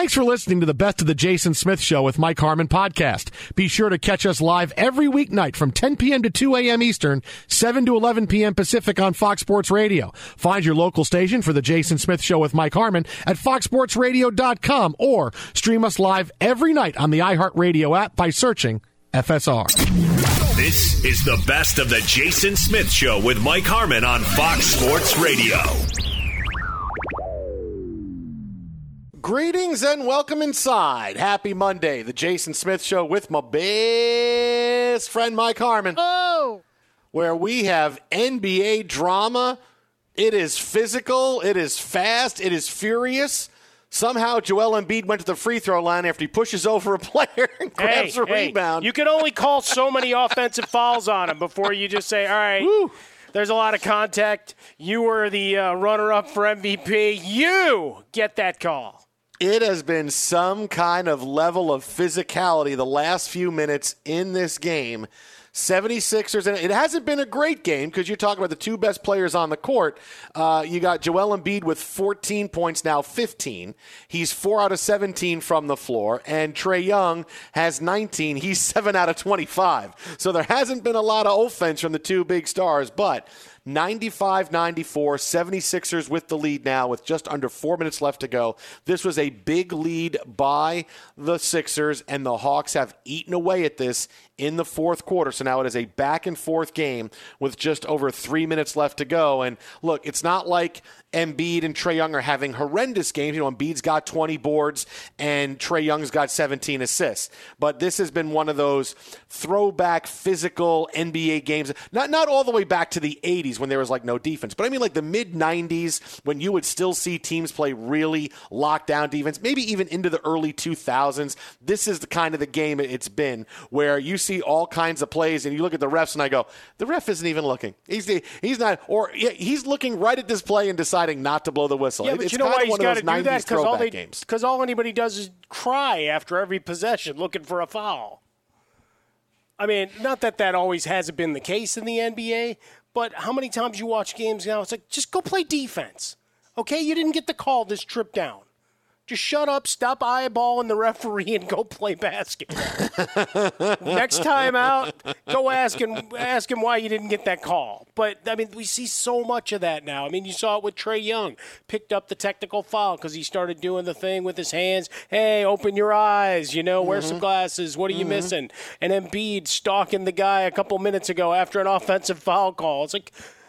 Thanks for listening to the Best of the Jason Smith Show with Mike Harmon podcast. Be sure to catch us live every weeknight from 10 p.m. to 2 a.m. Eastern, 7 to 11 p.m. Pacific on Fox Sports Radio. Find your local station for the Jason Smith Show with Mike Harmon at foxsportsradio.com or stream us live every night on the iHeartRadio app by searching FSR. This is the Best of the Jason Smith Show with Mike Harmon on Fox Sports Radio. Greetings and welcome inside. Happy Monday. The Jason Smith Show with my best friend Mike Harmon. Oh! Where we have NBA drama. It is physical. It is fast. It is furious. Somehow Joel Embiid went to the free throw line after he pushes over a player and grabs a rebound. You can only call so many offensive fouls on him before you just say, all right, there's a lot of contact. You were the runner-up for MVP. You get that call. It has been some kind of level of physicality the last few minutes in this game. 76ers, and it hasn't been a great game because you're talking about the two best players on the court. You got Joel Embiid with 14 points, now 15. He's 4 out of 17 from the floor, and Trae Young has 19. He's 7 out of 25. So there hasn't been a lot of offense from the two big stars, but 95-94, 76ers with the lead now with just under 4 minutes left to go. This was a big lead by the Sixers, and the Hawks have eaten away at this in the fourth quarter. So now it is a back-and-forth game with just over 3 minutes left to go. And look, it's not like Embiid and Trae Young are having horrendous games. You know, Embiid's got 20 boards and Trae Young's got 17 assists. But this has been one of those throwback physical NBA games. Not all the way back to the 80s when there was like no defense. But I mean like the mid-90s when you would still see teams play really lockdown defense, maybe even into the early 2000s. This is the kind of the game it's been where you see all kinds of plays and you look at the refs and I go, the ref isn't even looking. He's not, or he's looking right at this play and deciding not to blow the whistle. Yeah, but it's you know why he's got to do that? Because all anybody does is cry after every possession looking for a foul. I mean, not that always hasn't been the case in the NBA, but how many times you watch games now, it's like, just go play defense. Okay? You didn't get the call this trip down. Just shut up, stop eyeballing the referee, and go play basketball. Next time out, go ask him why you didn't get that call. But, I mean, we see so much of that now. I mean, you saw it with Trae Young. Picked up the technical foul because he started doing the thing with his hands. Hey, open your eyes, wear some glasses. What are you missing? And Embiid stalking the guy a couple minutes ago after an offensive foul call. It's like,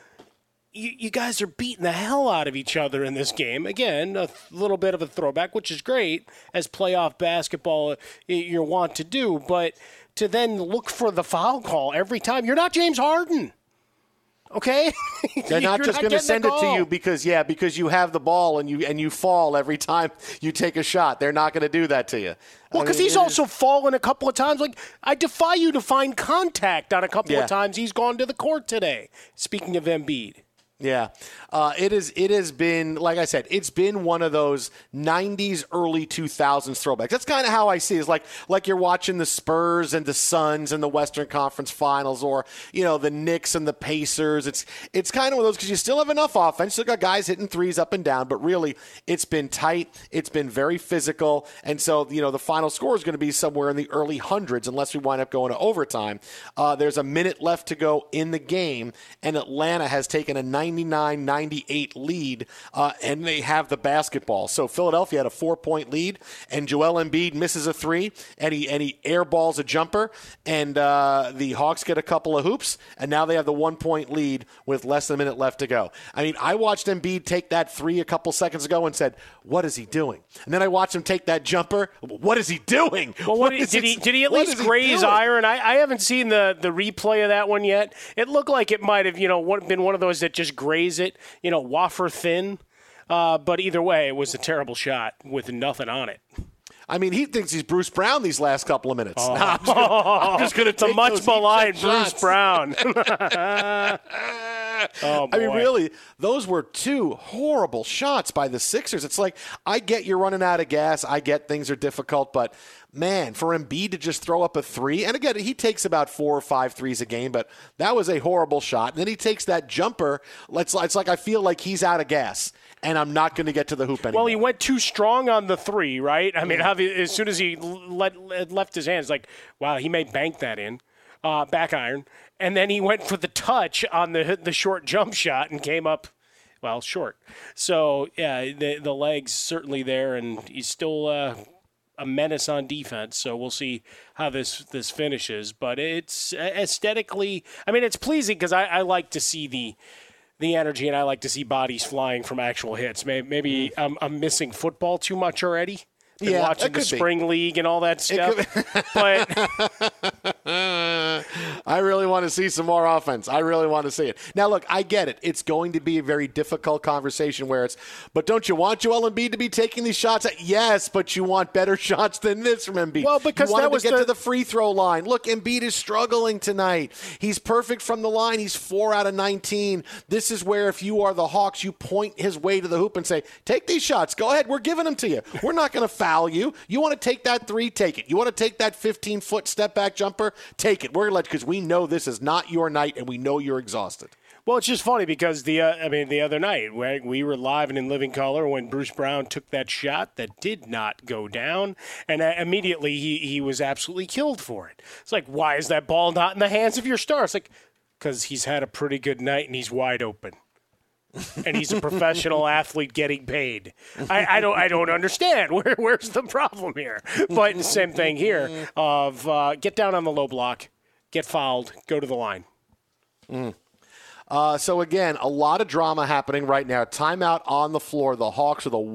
you guys are beating the hell out of each other in this game. Again, a little bit of a throwback, which is great as playoff basketball you're wont to do. But to then look for the foul call every time, you're not James Harden. Okay? They're not just going to send it to you because you have the ball and you fall every time you take a shot. They're not going to do that to you. Well, because he's also fallen a couple of times. Like, I defy you to find contact on a couple of times he's gone to the court today. Speaking of Embiid. Yeah, it has been, like I said, it's been one of those 90s, early 2000s throwbacks. That's kind of how I see it. It's like you're watching the Spurs and the Suns in the Western Conference Finals, or, the Knicks and the Pacers. It's kind of one of those because you still have enough offense. You got guys hitting threes up and down, but really it's been tight. It's been very physical. And so, the final score is going to be somewhere in the early hundreds unless we wind up going to overtime. There's a minute left to go in the game, and Atlanta has taken a 99-98 lead, and they have the basketball. So Philadelphia had a 4-point lead, and Joel Embiid misses a three, and he airballs a jumper, and the Hawks get a couple of hoops, and now they have the 1-point lead with less than a minute left to go. I mean, I watched Embiid take that three a couple seconds ago and said, what is he doing? And then I watched him take that jumper. What is he doing? Well, did he at least graze iron? I haven't seen the replay of that one yet. It looked like it might have, been one of those that just graze it, wafer thin. But either way, it was a terrible shot with nothing on it. I mean, he thinks he's Bruce Brown these last couple of minutes. Oh. I'm just going to take the much maligned Bruce Brown. Oh, boy. I mean, really, those were two horrible shots by the Sixers. It's like, I get you're running out of gas. I get things are difficult, but man, for Embiid to just throw up a three, and again, he takes about 4 or 5 threes a game, but that was a horrible shot. And then he takes that jumper. It's like I feel like he's out of gas, and I'm not going to get to the hoop anymore. Well, he went too strong on the three, right? I mean, as soon as he left his hands, like, wow, he may bank that in, back iron. And then he went for the touch on the short jump shot and came up, well, short. So, yeah, the legs certainly there, and he's still a menace on defense. So we'll see how this finishes. But it's aesthetically, I mean, it's pleasing because I like to see the energy, and I like to see bodies flying from actual hits. Maybe I'm missing football too much already. Been watching the spring league and all that stuff. But I really want to see some more offense. I really want to see it. Now, look, I get it. It's going to be a very difficult conversation where but don't you want Joel Embiid to be taking these shots? Yes, but you want better shots than this from Embiid. Well, because you want him to get to the free throw line. Look, Embiid is struggling tonight. He's perfect from the line. He's 4 out of 19. This is where if you are the Hawks, you point his way to the hoop and say, take these shots. Go ahead. We're giving them to you. We're not going to foul you. You want to take that three? Take it. You want to take that 15-foot step-back jumper? Take it. We're going to let you, because we know this is not your night, and we know you're exhausted. Well, it's just funny because the other night we were live and in living color when Bruce Brown took that shot that did not go down, and immediately he was absolutely killed for it. It's like, why is that ball not in the hands of your star? It's like, because he's had a pretty good night and he's wide open. And he's a professional athlete getting paid. I don't understand. Where's the problem here? But the same thing here of get down on the low block, get fouled, go to the line. So, again, a lot of drama happening right now. Timeout on the floor. The Hawks with a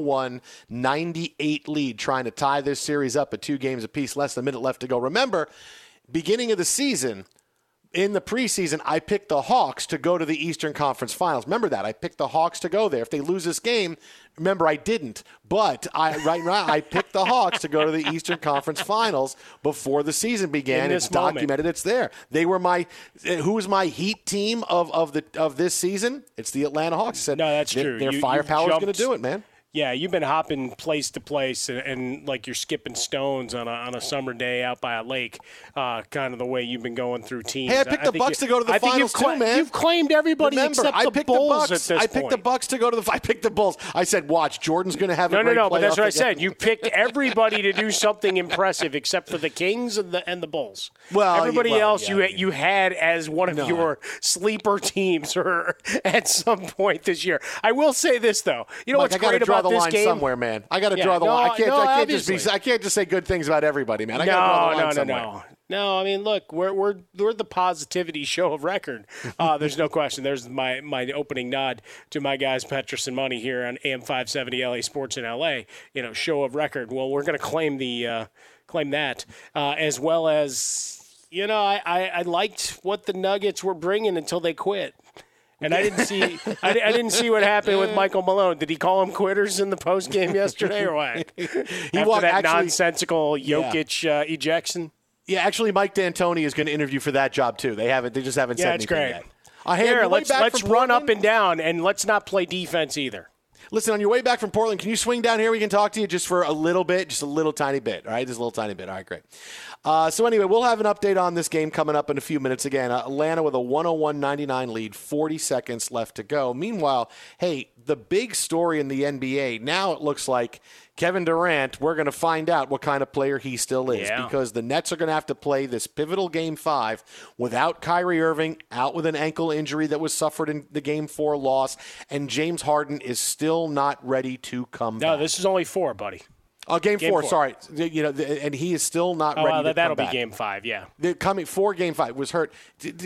101-98 lead, trying to tie this series up at 2 games apiece. Less than a minute left to go. Remember, beginning of the season, in the preseason, I picked the Hawks to go to the Eastern Conference Finals. Remember that. I picked the Hawks to go there. If they lose this game, remember, I didn't. But right now, I picked the Hawks to go to the Eastern Conference Finals before the season began. It's documented. It's there. They were who was my Heat team of this season? It's the Atlanta Hawks. I said, no, that's true. Their firepower is going to do it, man. Yeah, you've been hopping place to place and like you're skipping stones on a summer day out by a lake, kind of the way you've been going through teams. Hey, I picked the Bucks to go to the finals too, man. You've claimed everybody except the Bulls at this point. I picked the Bucks to go to I picked the Bulls. I said, watch, Jordan's going to have a great No, but that's what I said. You picked everybody to do something impressive except for the Kings and the Bulls. Well, everybody else you had as one of your sleeper teams or at some point this year. I will say this though. You know what's great about the this line game? Somewhere, man. I got to draw the line. I can't just say good things about everybody, man. I got to draw the line somewhere. No, I mean, look, we're the positivity show of record. There's no question. There's my opening nod to my guys, Petrus and Money here on AM 570 LA Sports in LA. Show of record. Well, we're going to claim that as well as I liked what the Nuggets were bringing until they quit. And I didn't see what happened with Michael Malone. Did he call him quitters in the post game yesterday or what? After that nonsensical Jokic ejection. Yeah, actually, Mike D'Antoni is going to interview for that job too. They just haven't said anything great. yet. Here, let's run up and down, and let's not play defense either. Listen, on your way back from Portland, can you swing down here? We can talk to you just for a little bit, just a little tiny bit. All right, just a little tiny bit. All right, great. So anyway, we'll have an update on this game coming up in a few minutes. Again, Atlanta with a 101-99 lead, 40 seconds left to go. Meanwhile, hey, the big story in the NBA, now it looks like Kevin Durant, we're going to find out what kind of player he still is because the Nets are going to have to play this pivotal Game 5 without Kyrie Irving, out with an ankle injury that was suffered in the Game 4 loss, and James Harden is still not ready to come back. No, this is only 4, buddy. Oh, game four. Sorry. And he is still not ready to come back. That'll be Game 5, yeah. Game 5 was hurt.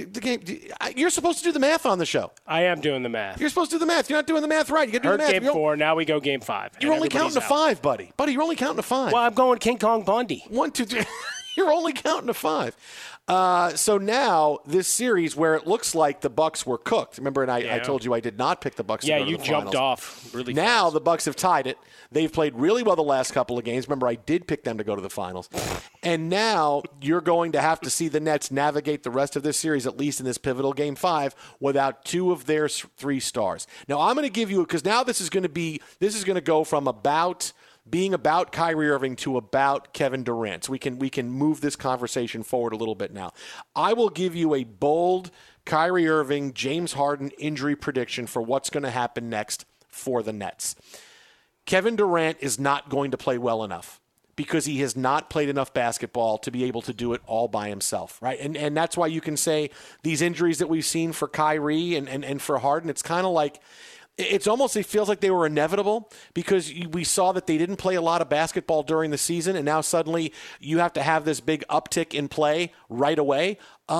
You're supposed to do the math on the show. I am doing the math. You're supposed to do the math. You're not doing the math right. You got to do the math. Game 4, now we go Game 5. You're only counting to 5, buddy. Buddy, you're only counting to 5. Well, I'm going King Kong Bundy. 1, 2, 3. You're only counting to 5. So now this series where it looks like the Bucks were cooked. Remember, and I told you I did not pick the Bucks to go to the finals. Yeah, you jumped off really now fast. The Bucks have tied it. They've played really well the last couple of games. Remember, I did pick them to go to the finals. And now you're going to have to see the Nets navigate the rest of this series, at least in this pivotal Game 5, without 2 of their 3 stars. Now, I'm going to give you, because now this is going to go from being about Kyrie Irving to about Kevin Durant. So we can move this conversation forward a little bit now. I will give you a bold Kyrie Irving, James Harden injury prediction for what's going to happen next for the Nets. Kevin Durant is not going to play well enough because he has not played enough basketball to be able to do it all by himself, right? And that's why you can say these injuries that we've seen for Kyrie and for Harden, it's kind of like, it feels like they were inevitable because we saw that they didn't play a lot of basketball during the season, and now suddenly you have to have this big uptick in play right away.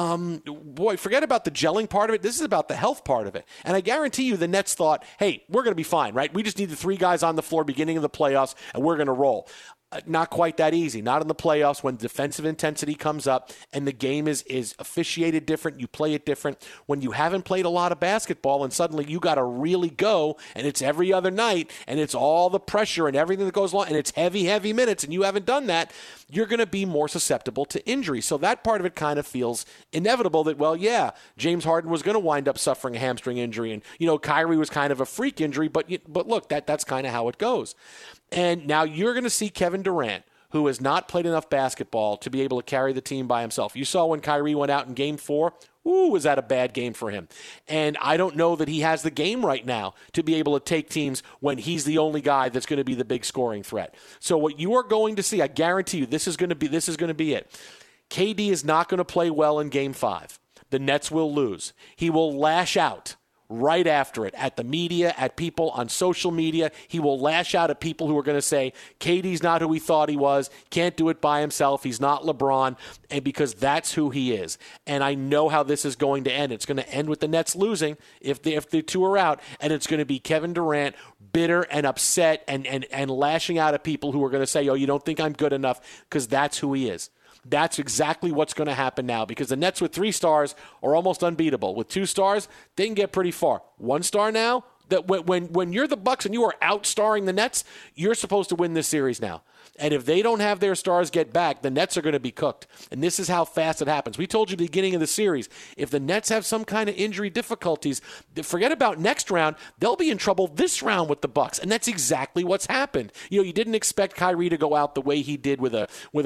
Forget about the gelling part of it. This is about the health part of it. And I guarantee you the Nets thought, hey, we're going to be fine, right? We just need the 3 guys on the floor beginning of the playoffs, and we're going to roll. Not quite that easy. Not in the playoffs when defensive intensity comes up and the game is officiated different. You play it different. When you haven't played a lot of basketball and suddenly you got to really go and it's every other night and it's all the pressure and everything that goes along and it's heavy minutes and you haven't done that, you're going to be more susceptible to injury. So that part of it kind of feels inevitable that, well, yeah, James Harden was going to wind up suffering a hamstring injury and, Kyrie was kind of a freak injury, but look, that's kind of how it goes. And now you're going to see Kevin Durant, who has not played enough basketball to be able to carry the team by himself. You saw when Kyrie went out in Game 4, was that a bad game for him? And I don't know that he has the game right now to be able to take teams when he's the only guy that's going to be the big scoring threat. So what you are going to see, I guarantee you, this is going to be it. KD is not going to play well in Game 5. The Nets will lose. He will lash out right after it at the media, at people on social media. He will lash out at people who are going to say, KD's not who he thought he was, can't do it by himself, he's not LeBron, and because that's who he is. And I know how this is going to end. It's going to end with the Nets losing if the 2 are out, and it's going to be Kevin Durant bitter and upset and lashing out at people who are going to say, you don't think I'm good enough, because that's who he is. That's exactly what's going to happen now because the Nets with 3 stars are almost unbeatable. With 2 stars, they can get pretty far. 1 star now, that when you're the Bucks and you are outstarring the Nets, you're supposed to win this series now. And if they don't have their stars get back, the Nets are going to be cooked. And this is how fast it happens. We told you at the beginning of the series, if the Nets have some kind of injury difficulties, forget about next round. They'll be in trouble this round with the Bucks. And that's exactly what's happened. You didn't expect Kyrie to go out the way he did with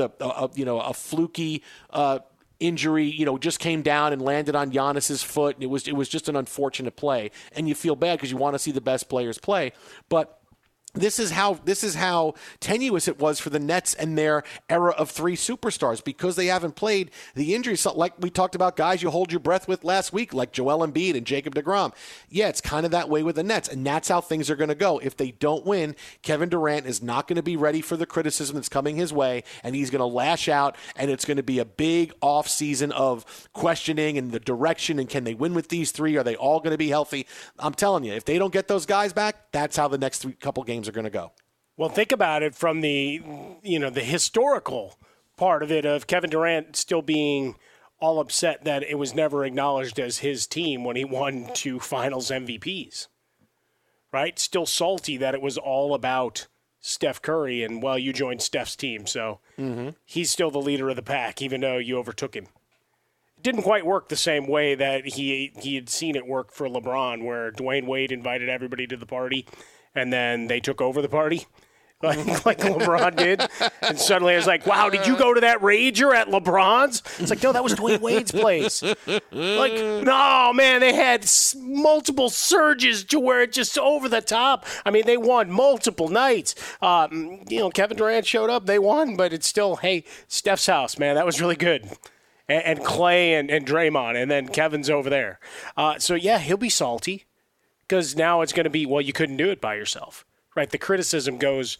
a fluky injury, just came down and landed on Giannis's foot. And it was just an unfortunate play. And you feel bad because you want to see the best players play. But This is how tenuous it was for the Nets and their era of 3 superstars because they haven't played the injuries. Like we talked about guys you hold your breath with last week, like Joel Embiid and Jacob deGrom. Yeah, it's kind of that way with the Nets, and that's how things are going to go. If they don't win, Kevin Durant is not going to be ready for the criticism that's coming his way, and he's going to lash out, and it's going to be a big off-season of questioning and the direction, and can they win with these 3? Are they all going to be healthy? I'm telling you, if they don't get those guys back, that's how the next couple games are going to go. Well, think about it from the historical part of it of Kevin Durant still being all upset that it was never acknowledged as his team when he won 2 finals MVPs, right? Still salty that it was all about Steph Curry and, well, you joined Steph's team, so he's still the leader of the pack even though you overtook him. It didn't quite work the same way that he had seen it work for LeBron where Dwayne Wade invited everybody to the party and then they took over the party like LeBron did. And suddenly I was like, wow, did you go to that rager at LeBron's? It's like, no, that was Dwayne Wade's place. Like, no, man, they had multiple surges to where it just over the top. I mean, they won multiple nights. Kevin Durant showed up, they won, but it's still, hey, Steph's house, man, that was really good. And Clay and Draymond, and then Kevin's over there. So, yeah, he'll be salty. Because now it's going to be, well, you couldn't do it by yourself, right? The criticism goes,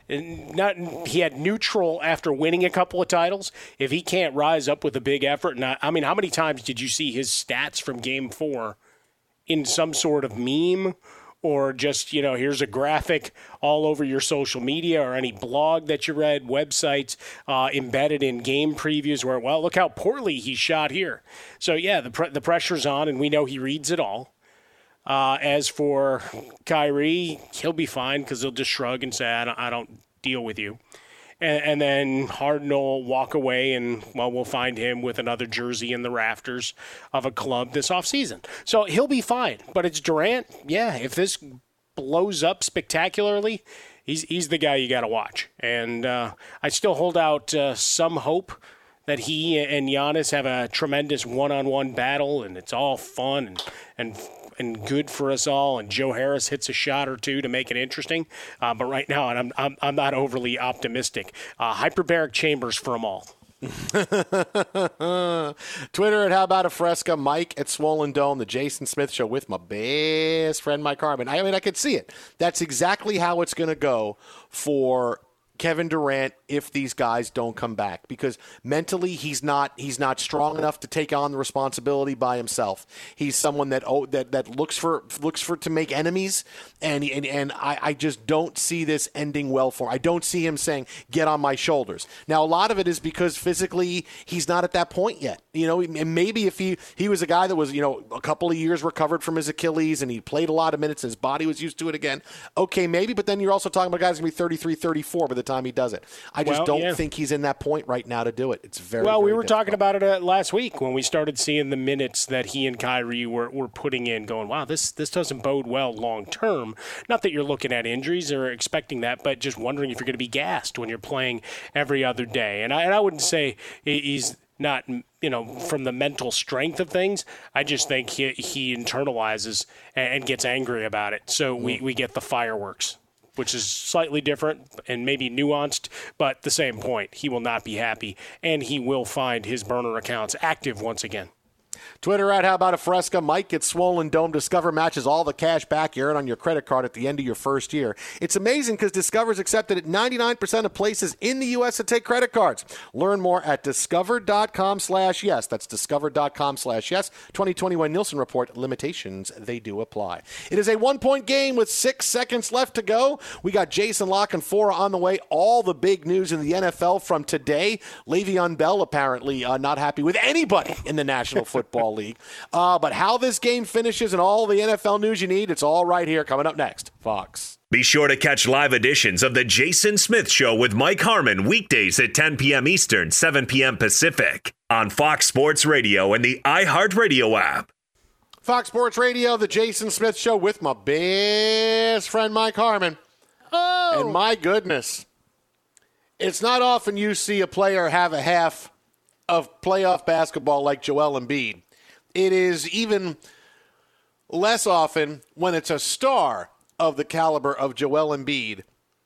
he had neutral after winning a couple of titles. If he can't rise up with a big effort, how many times did you see his stats from Game 4 in some sort of meme or just, here's a graphic all over your social media or any blog that you read, websites embedded in game previews where, well, look how poorly he shot here. So, yeah, the pressure's on, and we know he reads it all. As for Kyrie, he'll be fine because he'll just shrug and say, I don't deal with you. And then Harden will walk away, and, well, we'll find him with another jersey in the rafters of a club this offseason. So he'll be fine. But it's Durant. Yeah, if this blows up spectacularly, he's the guy you got to watch. And I still hold out some hope that he and Giannis have a tremendous one-on-one battle, and it's all fun and good for us all, and Joe Harris hits a shot or two to make it interesting. But right now, I'm not overly optimistic. Hyperbaric chambers for them all. Twitter at How About a Fresca, Mike at Swollen Dome, the Jason Smith Show with my best friend Mike Harmon. I mean, I could see it. That's exactly how it's going to go for Kevin Durant if these guys don't come back, because mentally he's not strong enough to take on the responsibility by himself. He's someone that looks for to make enemies, and I just don't see this ending well for him. I don't see him saying, get on my shoulders. Now, a lot of it is because physically he's not at that point yet. And maybe if he was a guy that was, a couple of years recovered from his Achilles and he played a lot of minutes and his body was used to it again, okay, maybe, but then you're also talking about guys going to be 33, 34 by the time he does it. I just don't think he's in that point right now to do it. It's very, well, very we were difficult. talking about it last week when we started seeing the minutes that he and Kyrie were putting in, going, wow, this doesn't bode well long term. Not that you're looking at injuries or expecting that, but just wondering if you're going to be gassed when you're playing every other day. And I wouldn't say he's not, from the mental strength of things. I just think he internalizes and gets angry about it. So we get the fireworks, which is slightly different and maybe nuanced, but the same point. He will not be happy, and he will find his burner accounts active once again. Twitter at How About a Fresca. Mike gets Swollen Dome. Discover matches all the cash back you earn on your credit card at the end of your first year. It's amazing because Discover's accepted at 99% of places in the U.S. that take credit cards. Learn more at discover.com/yes. That's discover.com/yes. 2021 Nielsen Report. Limitations, they do apply. It is a 1-point game with 6 seconds left to go. We got Jason La Canfora on the way. All the big news in the NFL from today. Le'Veon Bell apparently not happy with anybody in the National Football League. But how this game finishes and all the NFL news you need, it's all right here coming up next. Fox. Be sure to catch live editions of The Jason Smith Show with Mike Harmon weekdays at 10 p.m. Eastern, 7 p.m. Pacific on Fox Sports Radio and the iHeartRadio app. Fox Sports Radio, The Jason Smith Show with my best friend Mike Harmon. Oh! And my goodness, it's not often you see a player have a half of playoff basketball like Joel Embiid. It is even less often when it's a star of the caliber of Joel Embiid.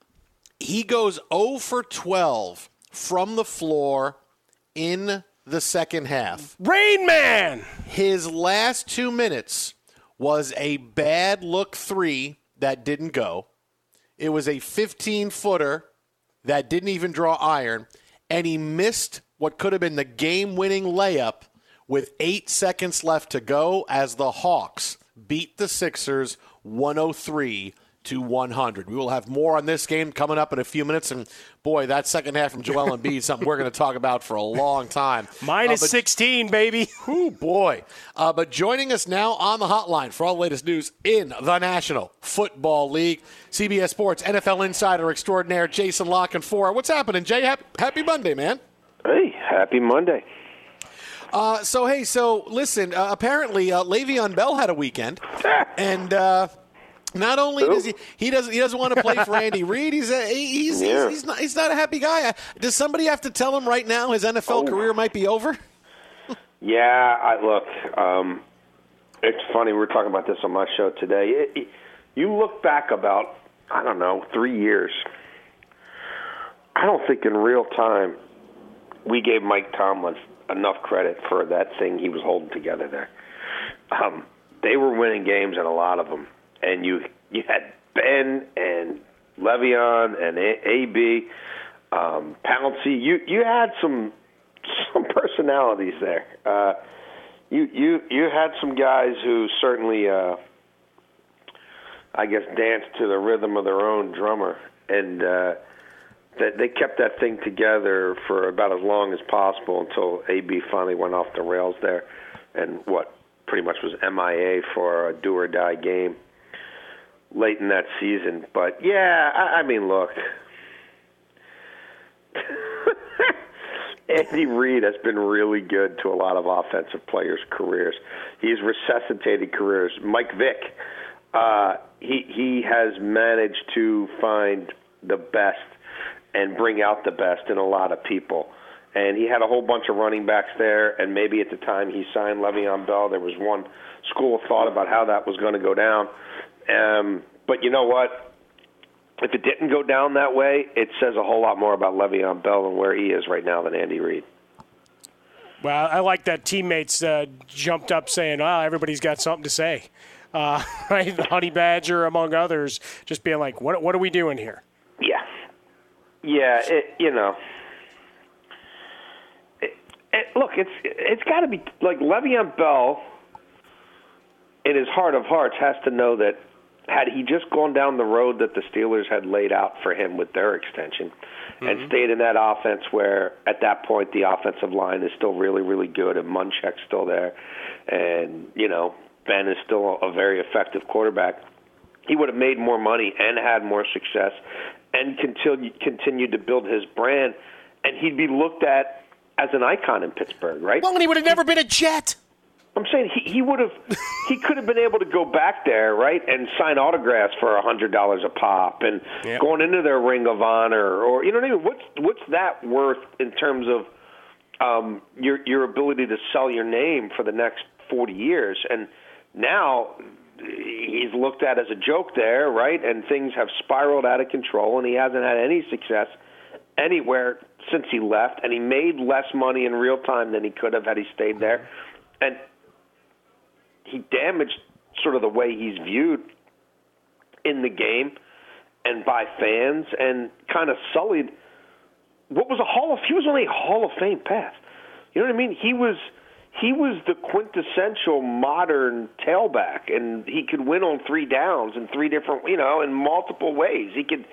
He goes 0 for 12 from the floor in the second half. Rain Man! His last 2 minutes was a bad look three that didn't go. It was a 15-footer that didn't even draw iron, and he missed what could have been the game-winning layup with 8 seconds left to go as the Hawks beat the Sixers 103-100. We will have more on this game coming up in a few minutes, and boy, that second half from Joel Embiid is something we're going to talk about for a long time. Minus 16, baby. Oh, boy. But joining us now on the hotline for all the latest news in the National Football League, CBS Sports NFL insider extraordinaire Jason La Canfora. What's happening, Jay? Happy Monday, man. Hey, happy Monday. So listen, apparently Le'Veon Bell had a weekend, and not only does he doesn't want to play for Andy Reid, he's not a happy guy. Does somebody have to tell him right now his NFL career might be over? Yeah, look, it's funny, we were talking about this on my show today. You look back about, 3 years. I don't think in real time we gave Mike Tomlin enough credit for that thing he was holding together there. They were winning games, and a lot of them. And you had Ben and Le'Veon and AB, Pouncey. You had some personalities there. You had some guys who certainly I guess, dance to the rhythm of their own drummer. And they kept that thing together for about as long as possible until AB finally went off the rails there and pretty much was MIA for a do-or-die game late in that season. But, yeah, I mean, look, Andy Reid has been really good to a lot of offensive players' careers. He's resuscitated careers. Mike Vick, he has managed to find the best and bring out the best in a lot of people. And he had a whole bunch of running backs there, and maybe at the time he signed Le'Veon Bell, there was one school of thought about how that was going to go down. But you know what? If it didn't go down that way, it says a whole lot more about Le'Veon Bell and where he is right now than Andy Reid. Well, I like that teammates jumped up saying, everybody's got something to say. Right? The Honey Badger, among others, just being like, what are we doing here? Yeah. Yeah, look, it's got to be like Le'Veon Bell, in his heart of hearts, has to know that had he just gone down the road that the Steelers had laid out for him with their extension and stayed in that offense where at that point the offensive line is still really, really good and Munchak's still there and, Ben is still a very effective quarterback, he would have made more money and had more success and continued to build his brand, and he'd be looked at as an icon in Pittsburgh, right? Well, and he would have never been a Jet. I'm saying he could have been able to go back there, right, and sign autographs for $100 a pop, and going into their Ring of Honor, or you know what I mean? What's that worth in terms of your ability to sell your name for the next 40 years? And now he's looked at as a joke there, right? And things have spiraled out of control, and he hasn't had any success anywhere since he left, and he made less money in real time than he could have had he stayed there. And he damaged sort of the way he's viewed in the game and by fans, and kind of sullied what was he was only a Hall of Fame pass. You know what I mean? He was the quintessential modern tailback, and he could win on 3 downs in 3 different, in multiple ways. He could,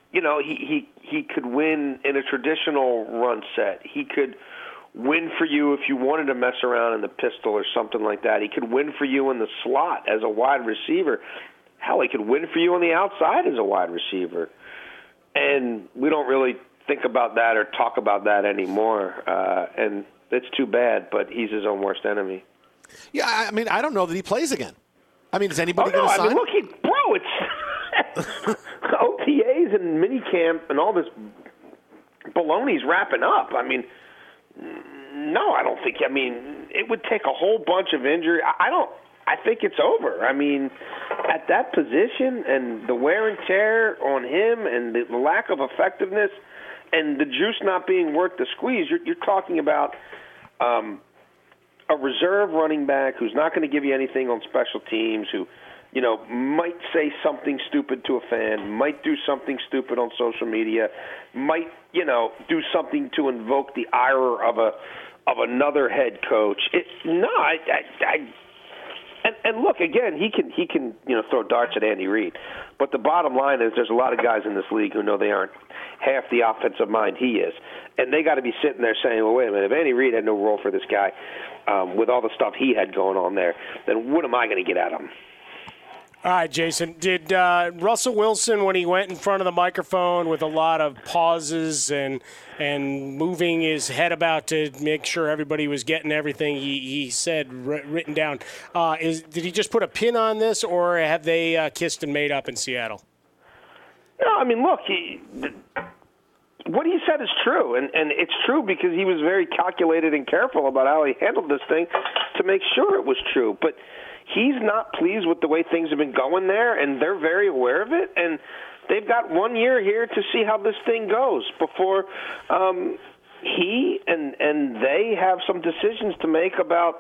he could win in a traditional run set. He could win for you if you wanted to mess around in the pistol or something like that. He could win for you in the slot as a wide receiver. Hell, he could win for you on the outside as a wide receiver. And we don't really think about that or talk about that anymore. And it's too bad, but he's his own worst enemy. Yeah, I mean, I don't know that he plays again. I mean, is anybody going to sign? I mean, look, it's OTAs and minicamp and all this baloney's wrapping up. I mean, no, I don't think. I mean, it would take a whole bunch of injury. I think it's over. I mean, at that position and the wear and tear on him and the lack of effectiveness and the juice not being worth the squeeze, you're talking about a reserve running back who's not going to give you anything on special teams, who, might say something stupid to a fan, might do something stupid on social media, might, do something to invoke the ire of another head coach. And look, again, he can throw darts at Andy Reid, but the bottom line is there's a lot of guys in this league who know they aren't half the offensive mind he is, and they got to be sitting there saying, well, wait a minute, if Andy Reid had no role for this guy with all the stuff he had going on there, then what am I going to get out of him? All right, Jason, did Russell Wilson, when he went in front of the microphone with a lot of pauses and moving his head about to make sure everybody was getting everything he said written down, did he just put a pin on this, or have they kissed and made up in Seattle? No, I mean, look, what he said is true, and it's true because he was very calculated and careful about how he handled this thing to make sure it was true. But he's not pleased with the way things have been going there, and they're very aware of it, and they've got 1 year here to see how this thing goes before he and they have some decisions to make about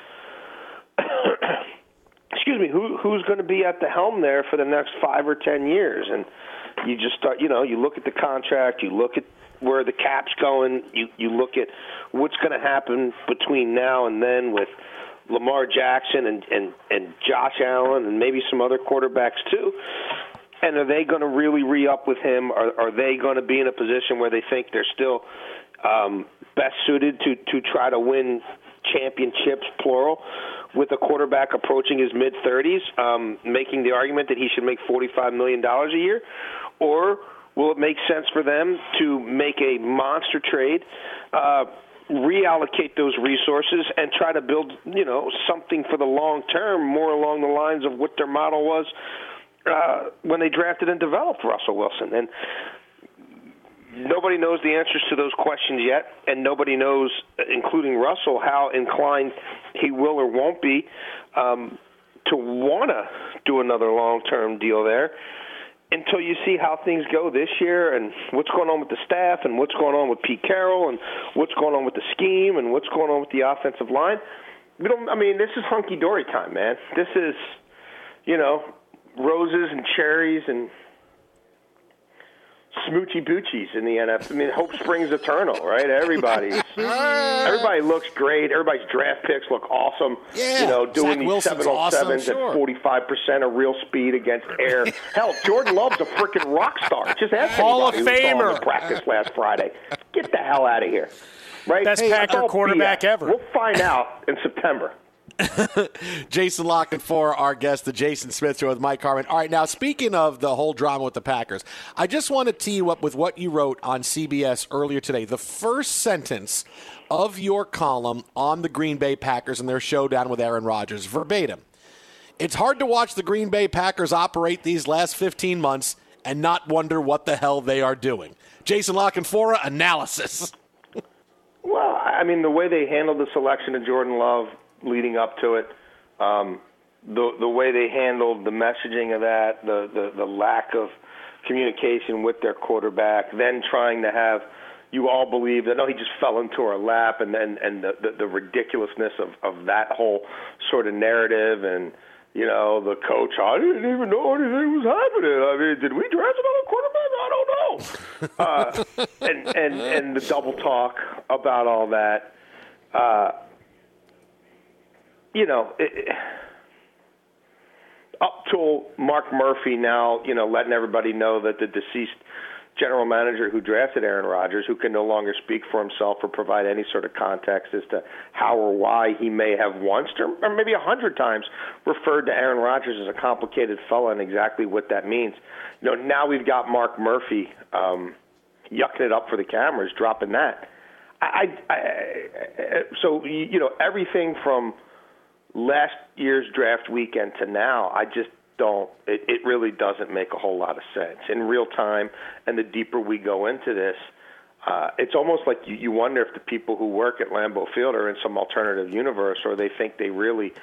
excuse me, who's going to be at the helm there for the next 5 or 10 years. And you just start, you look at the contract, you look at where the cap's going, you look at what's going to happen between now and then with Lamar Jackson and Josh Allen and maybe some other quarterbacks too. And are they going to really re-up with him? Are they going to be in a position where they think they're still best suited to try to win championships, plural, with a quarterback approaching his mid-30s, making the argument that he should make $45 million a year? Or will it make sense for them to make a monster trade, reallocate those resources, and try to build, something for the long term, more along the lines of what their model was when they drafted and developed Russell Wilson? And nobody knows the answers to those questions yet, and nobody knows, including Russell, how inclined he will or won't be to want to do another long-term deal there until you see how things go this year and what's going on with the staff and what's going on with Pete Carroll and what's going on with the scheme and what's going on with the offensive line. This is hunky-dory time, man. This is, roses and cherries and smoochy boochies in the NFL. Hope springs eternal, right? Everybody looks great. Everybody's draft picks look awesome. Yeah, doing these 707s at 45% of real speed against air. Hell, Jordan Love's a freaking rock star. Just ask Hall of anybody who saw him Famer. in practice last Friday. Get the hell out of here, right? Best Packer quarterback ever. We'll find out in September. Jason La Canfora, our guest, the Jason Smith Show with Mike Harmon. All right, now speaking of the whole drama with the Packers, I just want to tee you up with what you wrote on CBS earlier today. The first sentence of your column on the Green Bay Packers and their showdown with Aaron Rodgers, verbatim. It's hard to watch the Green Bay Packers operate these last 15 months and not wonder what the hell they are doing. Jason La Canfora, analysis. Well, the way they handled the selection of Jordan Love leading up to it, the way they handled the messaging of that, the lack of communication with their quarterback, then trying to have you all believe that, no, he just fell into our lap, and the ridiculousness of that whole sort of narrative, and, the coach, I didn't even know anything was happening. Did we draft another quarterback? I don't know. And the double talk about all that. Up till Mark Murphy now, letting everybody know that the deceased general manager who drafted Aaron Rodgers, who can no longer speak for himself or provide any sort of context as to how or why he may have once or maybe 100 times referred to Aaron Rodgers as a complicated fella and exactly what that means. Now we've got Mark Murphy yucking it up for the cameras, dropping that. So everything from last year's draft weekend to now, I just don't. It really doesn't make a whole lot of sense in real time. And the deeper we go into this, it's almost like you wonder if the people who work at Lambeau Field are in some alternative universe, or they think they really,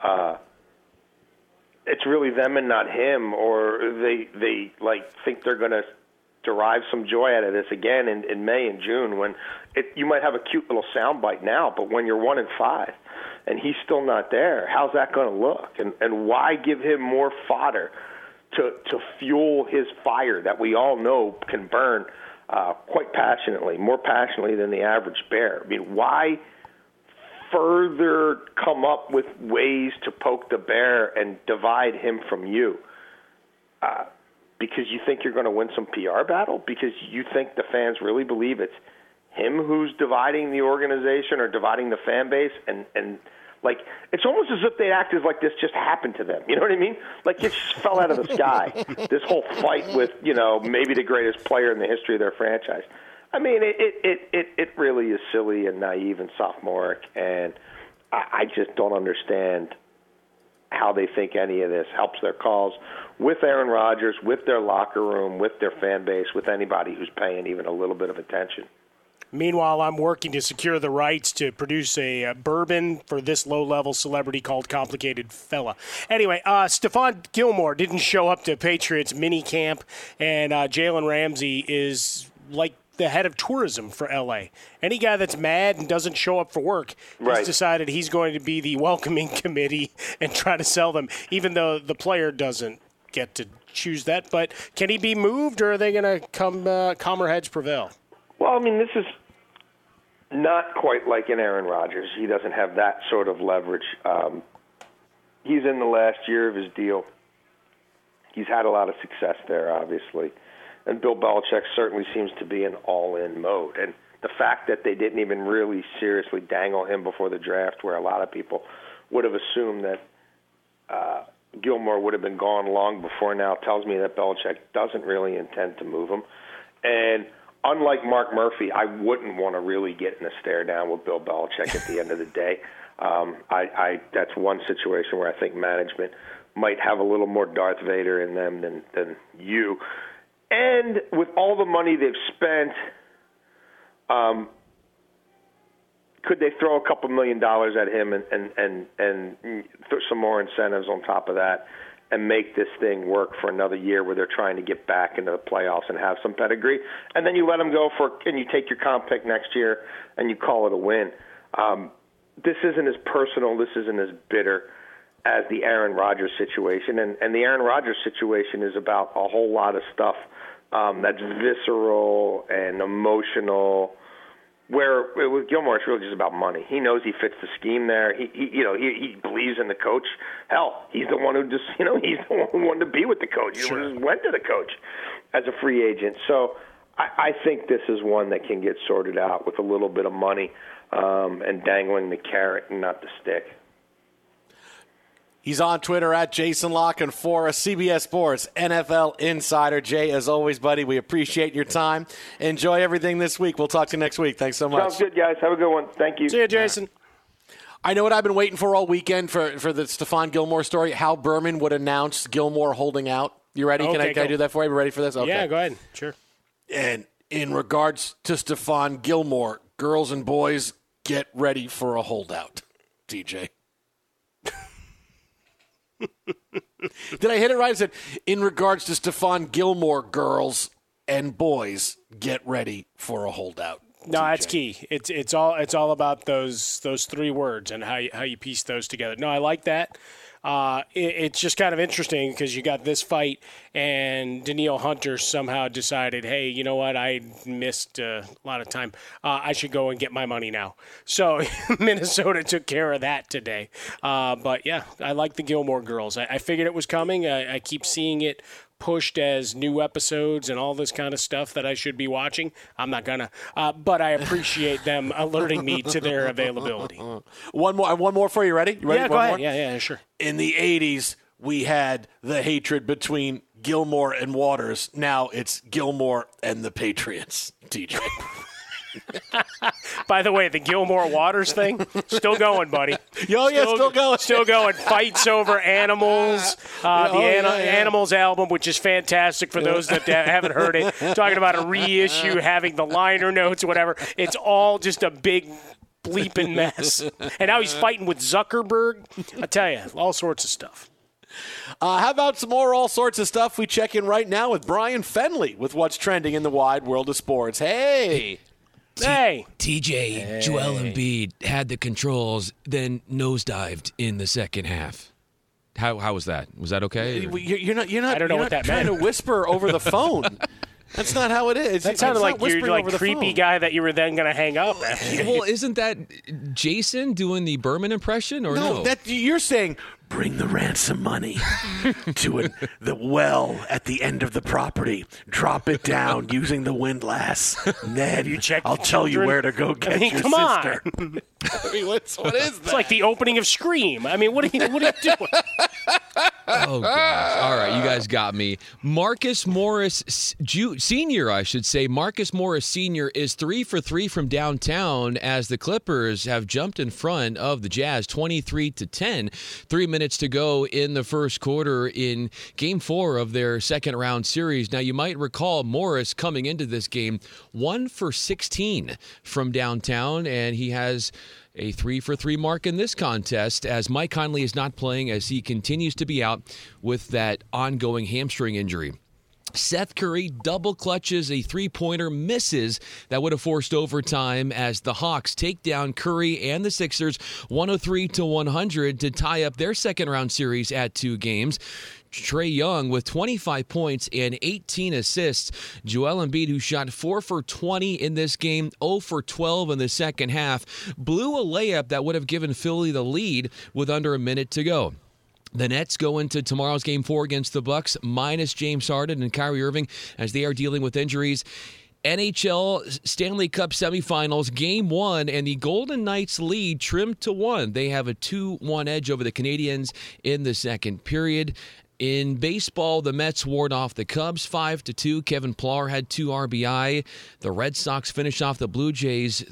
it's really them and not him, or they think they're going to derive some joy out of this again in May and June, when you might have a cute little soundbite now, but when you're 1-5 and he's still not there, how's that going to look? And why give him more fodder to fuel his fire that we all know can burn quite passionately, more passionately than the average bear? Why further come up with ways to poke the bear and divide him from you? Because you think you're going to win some PR battle? Because you think the fans really believe it's him who's dividing the organization or dividing the fan base? And it's almost as if they act as like this just happened to them. You know what I mean? Like it just fell out of the sky. This whole fight with, maybe the greatest player in the history of their franchise. It really is silly and naive and sophomoric, and I just don't understand how they think any of this helps their cause with Aaron Rodgers, with their locker room, with their fan base, with anybody who's paying even a little bit of attention. Meanwhile, I'm working to secure the rights to produce a bourbon for this low-level celebrity called Complicated Fella. Anyway, Stephon Gilmore didn't show up to Patriots mini camp, and Jalen Ramsey is like the head of tourism for L.A. Any guy that's mad and doesn't show up for work has decided he's going to be the welcoming committee and try to sell them, even though the player doesn't get to choose that. But can he be moved, or are they going to come calmer heads prevail? Well, this is not quite like an Aaron Rodgers. He doesn't have that sort of leverage. He's in the last year of his deal. He's had a lot of success there, obviously. And Bill Belichick certainly seems to be in all-in mode. And the fact that they didn't even really seriously dangle him before the draft, where a lot of people would have assumed that Gilmore would have been gone long before now, tells me that Belichick doesn't really intend to move him. And unlike Mark Murphy, I wouldn't want to really get in a stare down with Bill Belichick at the end of the day. That's one situation where I think management might have a little more Darth Vader in them than you. And with all the money they've spent, could they throw a couple $1 million at him and throw some more incentives on top of that and make this thing work for another year where they're trying to get back into the playoffs and have some pedigree? And then you let them go and you take your comp pick next year and you call it a win. This isn't as personal. This isn't as bitter as the Aaron Rodgers situation. And the Aaron Rodgers situation is about a whole lot of stuff that's visceral and emotional, where with Gilmore it's really just about money. He knows he fits the scheme there. He believes in the coach. Hell, he's the one who he's the one who wanted to be with the coach. He went to the coach as a free agent. So I think this is one that can get sorted out with a little bit of money and dangling the carrot and not the stick. He's on Twitter at Jason Locken for a CBS Sports NFL Insider. Jay, as always, buddy, we appreciate your time. Enjoy everything this week. We'll talk to you next week. Thanks so much. Sounds good, guys. Have a good one. Thank you. See you, Jason. I know what I've been waiting for all weekend for the Stephon Gilmore story. Hal Berman would announce Gilmore holding out. You ready? Okay, can I do that for you? You ready for this? Okay. Yeah, go ahead. Sure. And in regards to Stephon Gilmore, girls and boys, get ready for a holdout. DJ. Did I hit it right? I said, in regards to Stephon Gilmore, girls and boys, get ready for a holdout. No, that's key. It's all about those three words and how you piece those together. No, I like that. It's just kind of interesting because you got this fight and Danielle Hunter somehow decided, hey, you know what? I missed a lot of time. I should go and get my money now. So Minnesota took care of that today. But, yeah, I like the Gilmore Girls. I figured it was coming. I keep seeing it pushed as new episodes and all this kind of stuff that I should be watching. I'm not going to. But I appreciate them alerting me to their availability. One more for you. Ready? You ready? Yeah, go ahead. Yeah, sure. In the 80s, we had the hatred between Gilmore and Waters. Now it's Gilmore and the Patriots. DJ. By the way, the Gilmore Waters thing, still going, buddy. Still going. Still going. Fights over Animals. Animals album, which is fantastic for those that haven't heard it. Talking about a reissue, having the liner notes, whatever. It's all just a big bleeping mess. And now he's fighting with Zuckerberg. I tell you, all sorts of stuff. How about some more all sorts of stuff? We check in right now with Brian Fenley with what's trending in the wide world of sports. Hey. TJ, Joel Embiid had the controls, then nosedived in the second half. How was that? Was that okay? You're not. I don't know what that trying meant. To whisper over the phone. That's not how it is. That sounded like you're like creepy guy that you were then going to hang up. Well, isn't that Jason doing the Berman impression or no? That you're saying. Bring the ransom money to the well at the end of the property. Drop it down using the windlass. Then I'll tell you where to go get your come sister. On. What is that? It's like the opening of Scream. I mean, what are you doing? Oh, gosh. All right, you guys got me. Marcus Morris Sr., I should say. Marcus Morris Sr. is 3 for 3 from downtown as the Clippers have jumped in front of the Jazz 23-10. 3 minutes to go in the first quarter in Game 4 of their second-round series. Now, you might recall Morris coming into this game 1 for 16 from downtown, and he has a 3 for 3 mark in this contest as Mike Conley is not playing as he continues to be out with that ongoing hamstring injury. Seth Curry double clutches a three-pointer, misses. That would have forced overtime as the Hawks take down Curry and the Sixers 103-100 to tie up their second-round series at 2 games. Trae Young with 25 points and 18 assists. Joel Embiid, who shot 4 for 20 in this game, 0 for 12 in the second half, blew a layup that would have given Philly the lead with under a minute to go. The Nets go into tomorrow's Game 4 against the Bucks, minus James Harden and Kyrie Irving as they are dealing with injuries. NHL Stanley Cup semifinals, Game 1, and the Golden Knights lead trimmed to 1. They have a 2-1 edge over the Canadiens in the second period. In baseball, the Mets ward off the Cubs 5-2. Kevin Pillar had 2 RBI. The Red Sox finish off the Blue Jays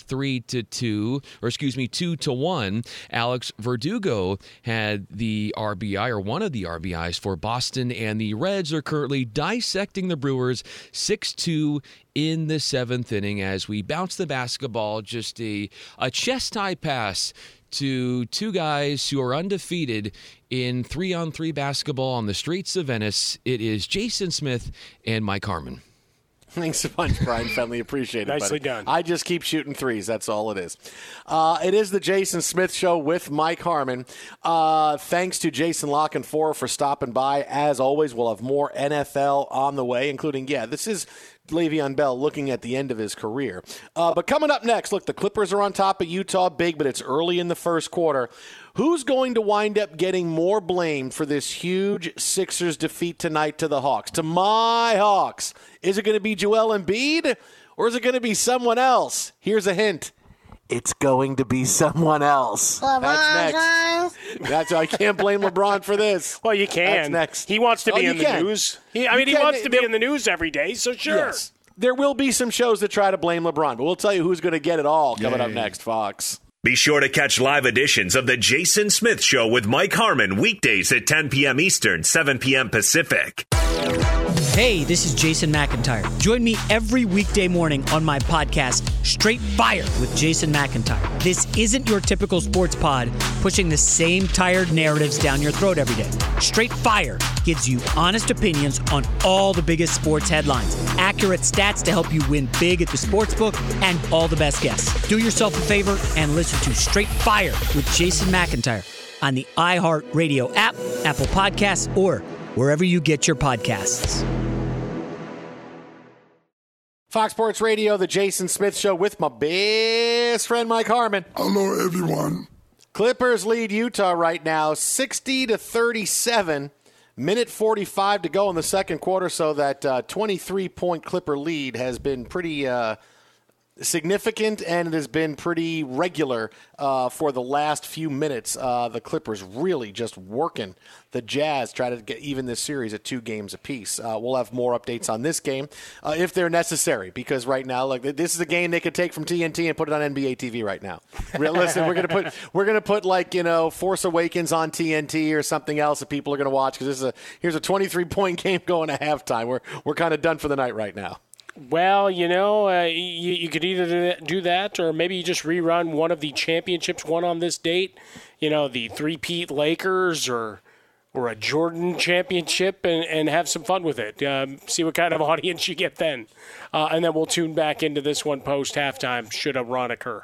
2-1. Alex Verdugo had the RBI, or one of the RBIs for Boston, and the Reds are currently dissecting the Brewers 6-2 in the 7th inning as we bounce the basketball. Just a chest-high pass to 2 guys who are undefeated in 3-on-3 basketball on the streets of Venice. It is Jason Smith and Mike Harmon. Thanks a bunch, Brian Fenley. Appreciate it. Nicely buddy. done. I just keep shooting threes. That's all it is. It is the Jason Smith Show with Mike Harmon. Thanks to Jason Lockenfor for stopping by. As always, we'll have more NFL on the way, including, this is Le'Veon Bell looking at the end of his career. But coming up next, look, the Clippers are on top of Utah big, but it's early in the first quarter. Who's going to wind up getting more blame for this huge Sixers defeat tonight to the Hawks? To my Hawks. Is it going to be Joel Embiid, or is it going to be someone else? Here's a hint. It's going to be someone else. That's next. That's I can't blame LeBron for this. Well, you can. That's next. He wants to be in the news. He wants to be in the news every day, so sure. Yes. There will be some shows that try to blame LeBron, but we'll tell you who's going to get it all coming up next, Fox. Be sure to catch live editions of The Jason Smith Show with Mike Harmon weekdays at 10 p.m. Eastern, 7 p.m. Pacific. Hey, this is Jason McIntyre. Join me every weekday morning on my podcast, Straight Fire with Jason McIntyre. This isn't your typical sports pod pushing the same tired narratives down your throat every day. Straight Fire gives you honest opinions on all the biggest sports headlines, accurate stats to help you win big at the sportsbook, and all the best guests. Do yourself a favor and listen to Straight Fire with Jason McIntyre on the iHeartRadio app, Apple Podcasts, or wherever you get your podcasts. Fox Sports Radio, the Jason Smith Show with my best friend Mike Harmon. Hello, everyone. Clippers lead Utah right now 60-37. Minute 45 to go in the second quarter, so that 23-point Clipper lead has been pretty significant, and it has been pretty regular for the last few minutes. The Clippers really just working the Jazz, try to get even this series at 2 games apiece. We'll have more updates on this game if they're necessary, because right now, this is a game they could take from TNT and put it on NBA TV right now. Listen, we're gonna put Force Awakens on TNT or something else that people are gonna watch, because here's a 23-point game going to halftime. We're kind of done for the night right now. Well, you could either do that, or maybe you just rerun one of the championships won on this date. The three-peat Lakers or a Jordan championship, and have some fun with it. See what kind of audience you get then. And then we'll tune back into this one post-halftime should a run occur.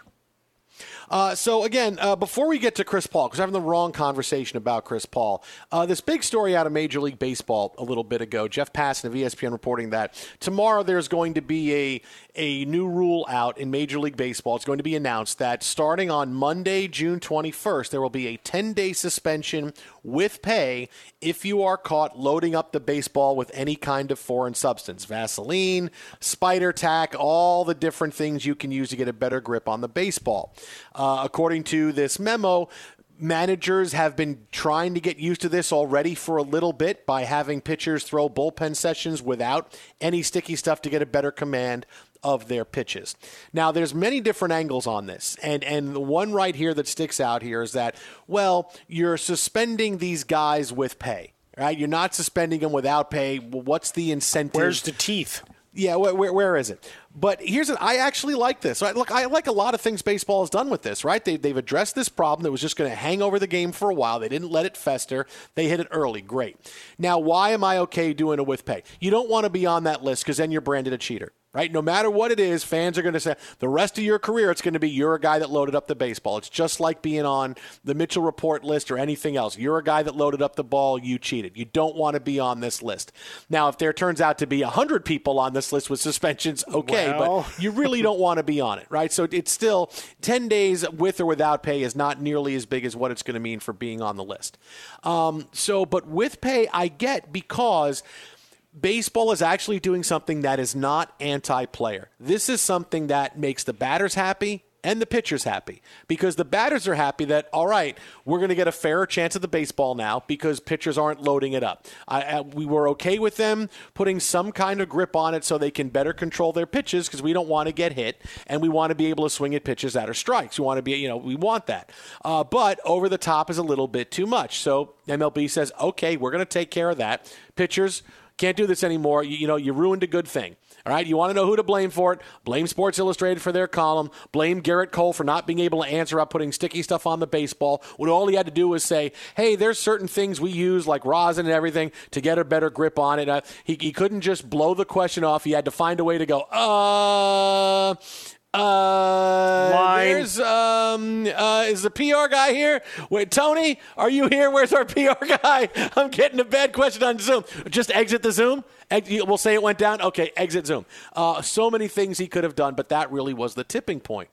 So, again, before we get to Chris Paul, because I'm having the wrong conversation about Chris Paul, this big story out of Major League Baseball a little bit ago, Jeff Passan of ESPN reporting that tomorrow there's going to be a new rule out in Major League Baseball. It's going to be announced that starting on Monday, June 21st, there will be a 10-day suspension with pay if you are caught loading up the baseball with any kind of foreign substance. Vaseline, spider tack, all the different things you can use to get a better grip on the baseball. According to this memo, managers have been trying to get used to this already for a little bit by having pitchers throw bullpen sessions without any sticky stuff to get a better command of their pitches. Now, there's many different angles on this, and the one right here that sticks out here is that, well, you're suspending these guys with pay, right? You're not suspending them without pay. Well, what's the incentive? Where's the teeth? Yeah, where is it? But I actually like this. I like a lot of things baseball has done with this, right? They've addressed this problem that was just going to hang over the game for a while. They didn't let it fester. They hit it early. Great. Now, why am I okay doing it with pay? You don't want to be on that list because then you're branded a cheater. Right? No matter what it is, fans are going to say the rest of your career, it's going to be you're a guy that loaded up the baseball. It's just like being on the Mitchell Report list or anything else. You're a guy that loaded up the ball. You cheated. You don't want to be on this list. Now, if there turns out to be 100 people on this list with suspensions, okay, but you really don't want to be on it, right? So it's still 10 days with or without pay is not nearly as big as what it's going to mean for being on the list. But with pay, I get because baseball is actually doing something that is not anti-player. This is something that makes the batters happy and the pitchers happy because the batters are happy that, all right, we're going to get a fairer chance at the baseball now because pitchers aren't loading it up. We were okay with them putting some kind of grip on it so they can better control their pitches because we don't want to get hit and we want to be able to swing at pitches that are strikes. We want to be, we want that. But over the top is a little bit too much. So MLB says, okay, we're going to take care of that. Pitchers, can't do this anymore. You ruined a good thing. All right, you want to know who to blame for it? Blame Sports Illustrated for their column. Blame Garrett Cole for not being able to answer about putting sticky stuff on the baseball. When all he had to do was say, hey, there's certain things we use like rosin and everything to get a better grip on it. He couldn't just blow the question off. He had to find a way to go, is the PR guy here? Wait, Tony, are you here? Where's our PR guy? I'm getting a bad question on Zoom. Just exit the Zoom. We'll say it went down. Okay, exit Zoom. So many things he could have done, but that really was the tipping point.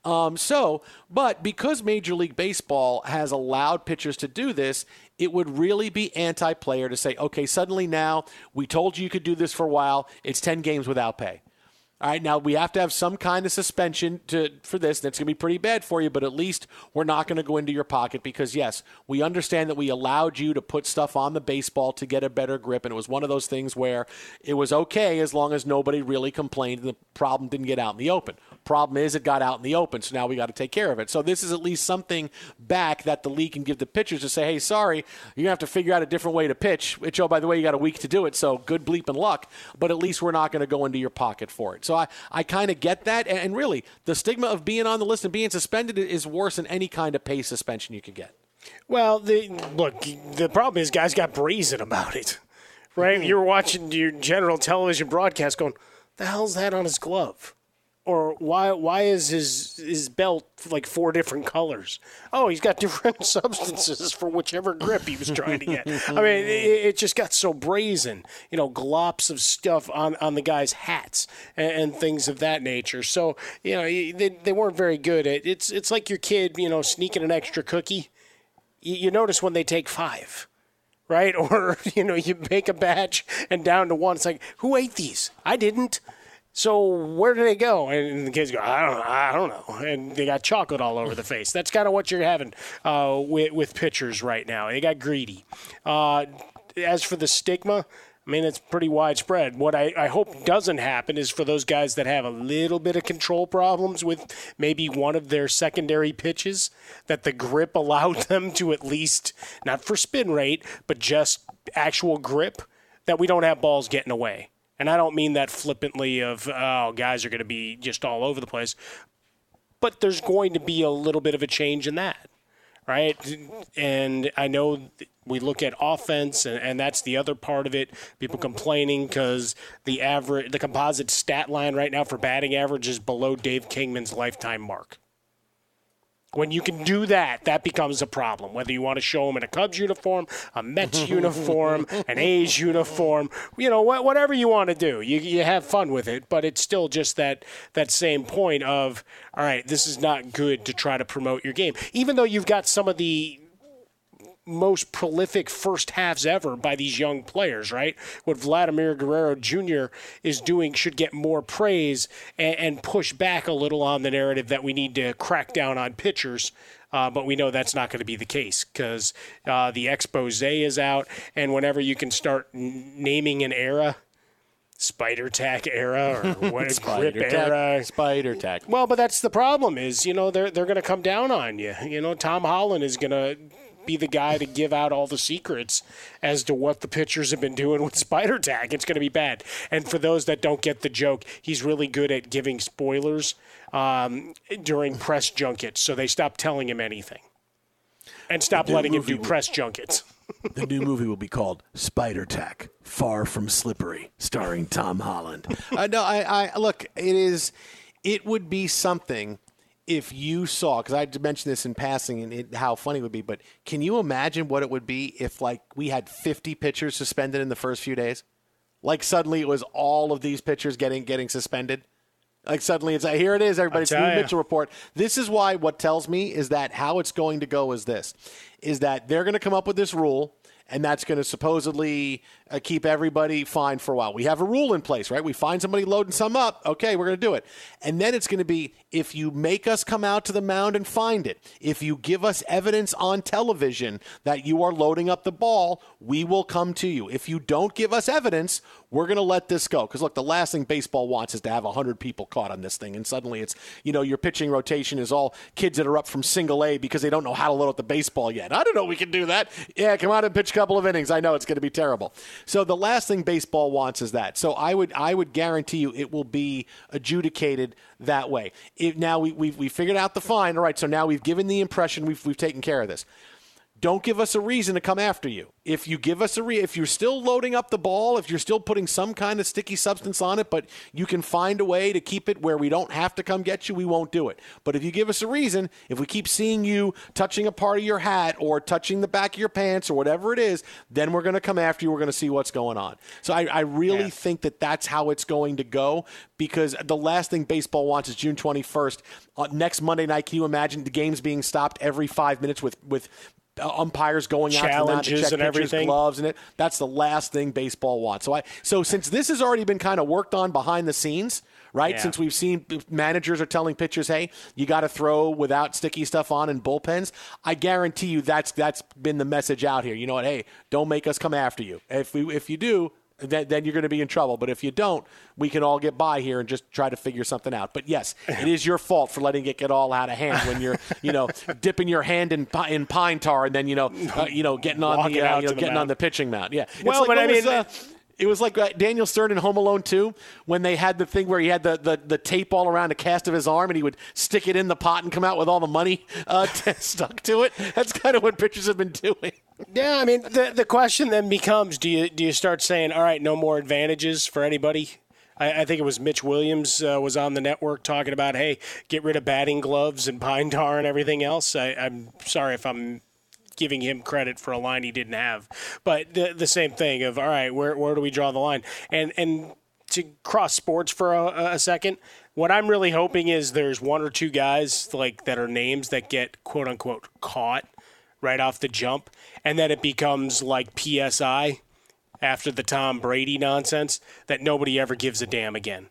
But because Major League Baseball has allowed pitchers to do this, it would really be anti-player to say, okay, suddenly now we told you could do this for a while. It's 10 games without pay. All right, now we have to have some kind of suspension for this. That's going to be pretty bad for you, but at least we're not going to go into your pocket because, yes, we understand that we allowed you to put stuff on the baseball to get a better grip, and it was one of those things where it was okay as long as nobody really complained and the problem didn't get out in the open. Problem is it got out in the open, so now we got to take care of it. So this is at least something back that the league can give the pitchers to say, hey, sorry, you're going to have to figure out a different way to pitch, which, oh, by the way, you got a week to do it, so good bleeping luck, but at least we're not going to go into your pocket for it. So I kind of get that, and really, the stigma of being on the list and being suspended is worse than any kind of pay suspension you could get. Well, the problem is guys got brazen about it, right? Mm-hmm. You're watching your general television broadcast going, the hell's that on his glove? Or why is his belt like 4 different colors? Oh, he's got different substances for whichever grip he was trying to get. I mean, it just got so brazen. Glops of stuff on the guy's hats and things of that nature. So, they weren't very good at it. It's like your kid, sneaking an extra cookie. You notice when they take 5. Right? Or, you make a batch and down to 1. It's like, who ate these? I didn't. So where do they go? And the kids go, I don't know. And they got chocolate all over the face. That's kind of what you're having with pitchers right now. They got greedy. As for the stigma, I mean, it's pretty widespread. What I hope doesn't happen is for those guys that have a little bit of control problems with maybe one of their secondary pitches, that the grip allowed them to at least, not for spin rate, but just actual grip, that we don't have balls getting away. And I don't mean that flippantly of, guys are going to be just all over the place. But there's going to be a little bit of a change in that, right? And I know we look at offense, and that's the other part of it. People complaining because the composite stat line right now for batting average is below Dave Kingman's lifetime mark. When you can do that, that becomes a problem. Whether you want to show them in a Cubs uniform, a Mets uniform, an A's uniform, whatever you want to do. You have fun with it, but it's still just that same point of, all right, this is not good to try to promote your game. Even though you've got some of the most prolific first halves ever by these young players, right? What Vladimir Guerrero Jr. is doing should get more praise and push back a little on the narrative that we need to crack down on pitchers. But we know that's not going to be the case because the expose is out, and whenever you can start naming an era, Spider Tack era or what? Grip era, Spider Tack. Well, but that's the problem is they're going to come down on you. Tom Holland is going to be the guy to give out all the secrets as to what the pitchers have been doing with spider tag. It's going to be bad. And for those that don't get the joke, he's really good at giving spoilers during press junkets, so they stop telling him anything and stop letting him do press junkets. The new movie will be called Spider Tack, Far From Slippery, starring Tom Holland. Look, it would be something if you saw, because I mentioned this in passing and how funny it would be, but can you imagine what it would be if, like, we had 50 pitchers suspended in the first few days? Like, suddenly it was all of these pitchers getting suspended? Like, suddenly it's like, here it is, everybody, it's the Mitchell report. This is why what tells me is that how it's going to go is this, is that they're going to come up with this rule, and that's going to supposedly keep everybody fine for a while. We have a rule in place, right? We find somebody loading some up. Okay, we're going to do it. And then it's going to be, if you make us come out to the mound and find it, if you give us evidence on television that you are loading up the ball, we will come to you. If you don't give us evidence, we're going to let this go. Because, look, the last thing baseball wants is to have 100 people caught on this thing. And suddenly it's, your pitching rotation is all kids that are up from single A because they don't know how to load up the baseball yet. I don't know we can do that. Yeah, come out and pitch a couple of innings. I know it's going to be terrible. So the last thing baseball wants is that. So I would guarantee you it will be adjudicated that way. Now we figured out the fine. All right, so now we've given the impression we've taken care of this. Don't give us a reason to come after you. If you give us if you're still loading up the ball, if you're still putting some kind of sticky substance on it, but you can find a way to keep it where we don't have to come get you, we won't do it. But if you give us a reason, if we keep seeing you touching a part of your hat or touching the back of your pants or whatever it is, then we're going to come after you. We're going to see what's going on. So I really think that that's how it's going to go, because the last thing baseball wants is June 21st. Next Monday night, can you imagine the games being stopped every 5 minutes with umpires going out to the mound to check pitchers' gloves and it. That's the last thing baseball wants. So since this has already been kind of worked on behind the scenes, right? Yeah. Since we've seen managers are telling pitchers, hey, you got to throw without sticky stuff on in bullpens, I guarantee you that's been the message out here. You know what? Hey, don't make us come after you. If you do, then you're going to be in trouble. But if you don't, we can all get by here and just try to figure something out. But yes, it is your fault for letting it get all out of hand when you're, dipping your hand in pine tar and then, getting on on the pitching mound. Yeah. Well, it was like Daniel Stern in Home Alone 2 when they had the thing where he had the tape all around the cast of his arm and he would stick it in the pot and come out with all the money stuck to it. That's kind of what pitchers have been doing. Yeah, I mean, the question then becomes, do you start saying, all right, no more advantages for anybody? I think it was Mitch Williams was on the network talking about, hey, get rid of batting gloves and pine tar and everything else. I'm sorry if I'm giving him credit for a line he didn't have. But the same thing of, all right, where do we draw the line? And to cross sports for a second, what I'm really hoping is there's one or two guys like that are names that get, quote-unquote, caught right off the jump, and then it becomes like PSI after the Tom Brady nonsense that nobody ever gives a damn again.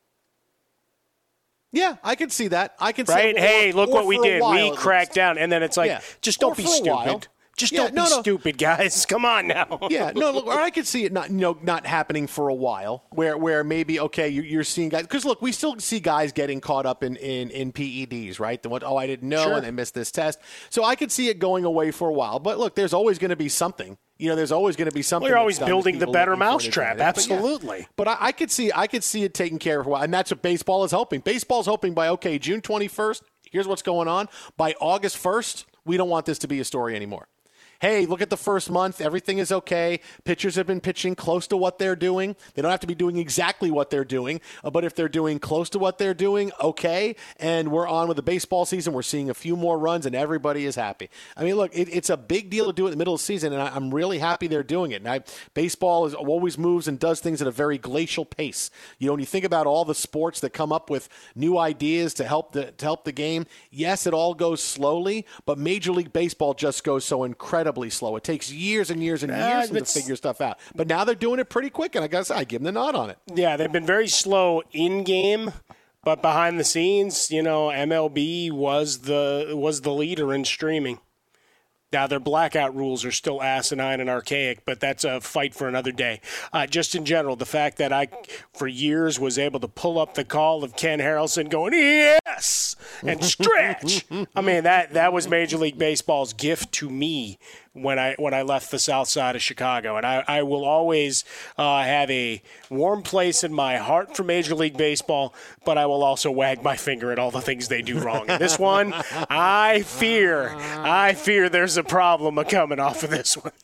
Yeah, I can see that. I can right? say, hey, look what we did. We cracked down, and then it's like, just don't be stupid. Just don't be stupid, guys. Come on now. Yeah, no, look, or I could see it not happening for a while, where maybe, okay, you're seeing guys, because look, we still see guys getting caught up in PEDs, right? I didn't know, and I missed this test. So I could see it going away for a while. But look, there's always going to be something. There's always going to be something. Well, you're always building the better mousetrap. Absolutely. But I could see it taken care of for a while, and that's what baseball is hoping. Baseball's hoping by June 21st. Here's what's going on. By August 1st, we don't want this to be a story anymore. Hey, look at the first month. Everything is okay. Pitchers have been pitching close to what they're doing. They don't have to be doing exactly what they're doing, but if they're doing close to what they're doing, okay, and we're on with the baseball season. We're seeing a few more runs, and everybody is happy. I mean, look, it's a big deal to do it in the middle of the season, and I'm really happy they're doing it. And baseball always moves and does things at a very glacial pace. When you think about all the sports that come up with new ideas to help the game, yes, it all goes slowly, but Major League Baseball just goes so incredibly slow. It takes years and years and years to figure stuff out. But now they're doing it pretty quick, and I guess I give them the nod on it. Yeah, they've been very slow in game, but behind the scenes, MLB was the leader in streaming. Now, their blackout rules are still asinine and archaic, but that's a fight for another day. Just in general, the fact that I, for years, was able to pull up the call of Ken Harrelson going, yes, and stretch. I mean, that was Major League Baseball's gift to me when I left the south side of Chicago. And I will always have a warm place in my heart for Major League Baseball, but I will also wag my finger at all the things they do wrong. And this one, I fear there's a problem coming off of this one.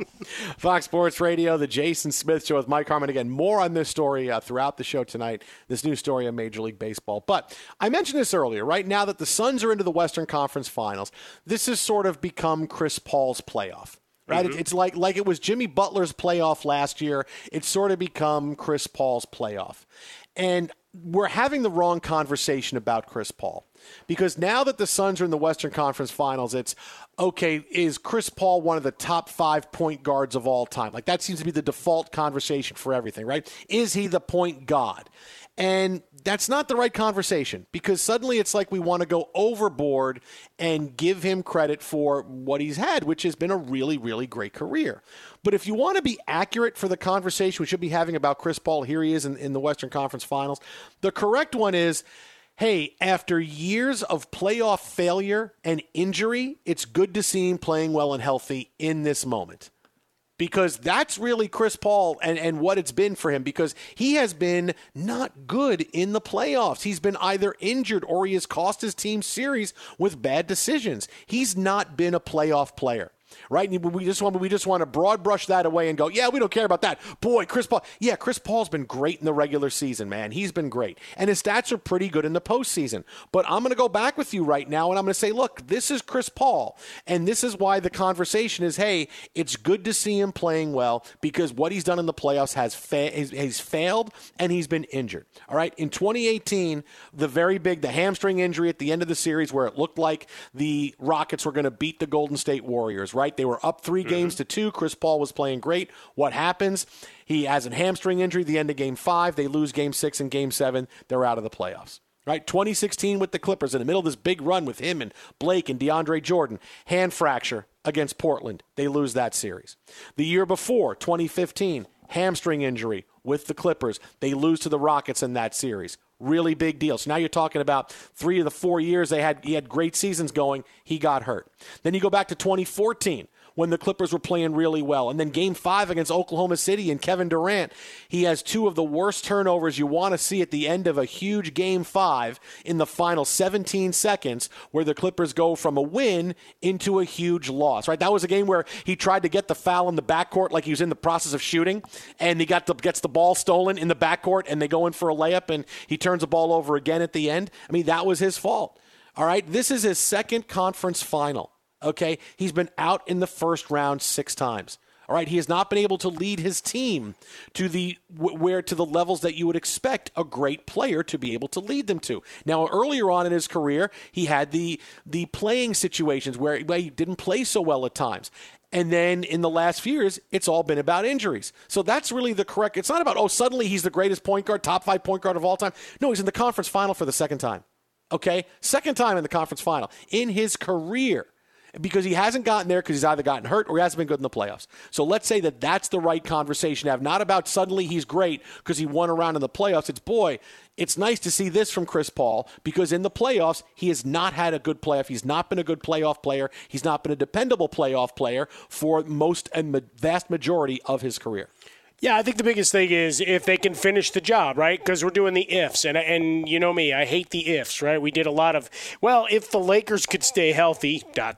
Fox Sports Radio, the Jason Smith Show with Mike Harmon. Again, more on this story throughout the show tonight, this new story of Major League Baseball. But I mentioned this earlier, right? Now that the Suns are into the Western Conference Finals, this has sort of become Chris Paul's playoff. Right? Mm-hmm. It's like it was Jimmy Butler's playoff last year. It's sort of become Chris Paul's playoff. And we're having the wrong conversation about Chris Paul. Because now that the Suns are in the Western Conference Finals, it's, okay, is Chris Paul one of the top 5 point guards of all time? Like, that seems to be the default conversation for everything, right? Is he the point god? And that's not the right conversation, because suddenly it's like we want to go overboard and give him credit for what he's had, which has been a really, really great career. But if you want to be accurate for the conversation we should be having about Chris Paul, here he is in the Western Conference Finals, the correct one is, hey, after years of playoff failure and injury, it's good to see him playing well and healthy in this moment. Because that's really Chris Paul and what it's been for him, because he has been not good in the playoffs. He's been either injured or he has cost his team series with bad decisions. He's not been a playoff player. Right? And we just want to broad brush that away and go, yeah, we don't care about that. Boy, Chris Paul. Yeah, Chris Paul's been great in the regular season, man. He's been great. And his stats are pretty good in the postseason. But I'm going to go back with you right now, and I'm going to say, look, this is Chris Paul. And this is why the conversation is, hey, it's good to see him playing well, because what he's done in the playoffs he's failed and he's been injured. All right? In 2018, the hamstring injury at the end of the series where it looked like the Rockets were going to beat the Golden State Warriors, right? They were up 3 games to 2. Chris Paul was playing great. What happens? He has a hamstring injury at the end of Game 5. They lose Game 6 and Game 7. They're out of the playoffs. Right? 2016 with the Clippers, in the middle of this big run with him and Blake and DeAndre Jordan. Hand fracture against Portland. They lose that series. The year before, 2015, hamstring injury with the Clippers. They lose to the Rockets in that series. Really big deal. So now you're talking about 3 of the 4 years he had great seasons going. He got hurt. Then you go back to 2014 when the Clippers were playing really well. And then Game 5 against Oklahoma City and Kevin Durant, he has 2 of the worst turnovers you want to see at the end of a huge Game 5 in the final 17 seconds, where the Clippers go from a win into a huge loss. Right? That was a game where he tried to get the foul in the backcourt like he was in the process of shooting, and he gets the ball stolen in the backcourt, and they go in for a layup, and he turns the ball over again at the end. I mean, that was his fault. All right? This is his second conference final. Okay, he's been out in the first round 6 times. All right, he has not been able to lead his team to the levels that you would expect a great player to be able to lead them to. Now, earlier on in his career, he had the playing situations where he didn't play so well at times. And then in the last few years, it's all been about injuries. So that's really the correct. It's not about, suddenly he's the greatest point guard, top 5 point guard of all time. No, he's in the conference final for the second time. Okay, second time in the conference final in his career. Because he hasn't gotten there because he's either gotten hurt or he hasn't been good in the playoffs. So let's say that that's the right conversation to have. Not about suddenly he's great because he won a round in the playoffs. It's, boy, it's nice to see this from Chris Paul, because in the playoffs, he has not had a good playoff. He's not been a good playoff player. He's not been a dependable playoff player for most and vast majority of his career. Yeah, I think the biggest thing is if they can finish the job, right? Because we're doing the ifs. And you know me, I hate the ifs, right? We did a lot of, if the Lakers could stay healthy, ...